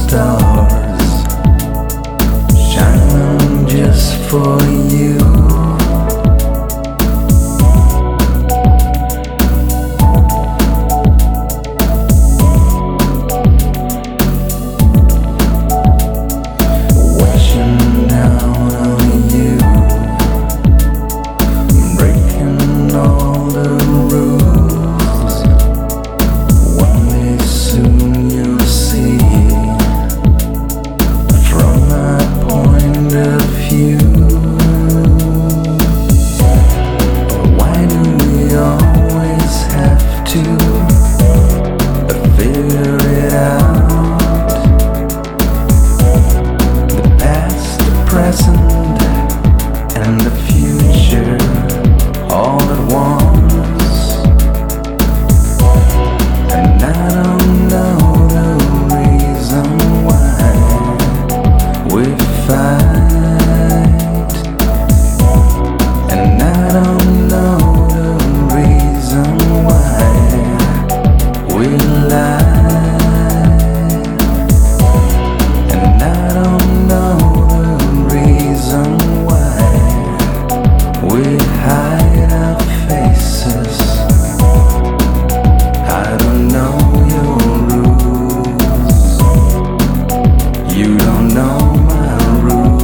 stars shining just for you. Watching down on you, breaking all the rules. One day soon you'll see, from my point of view. Why do we always have to figure it out? The past, the present, and the future all at once. And I don't know the reason why we fight. And I don't know the reason why we lie. And I don't know the reason why we hide our faces. I don't know your rules. You don't know my rules.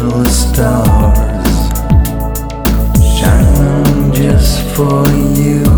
Stars shining just for you.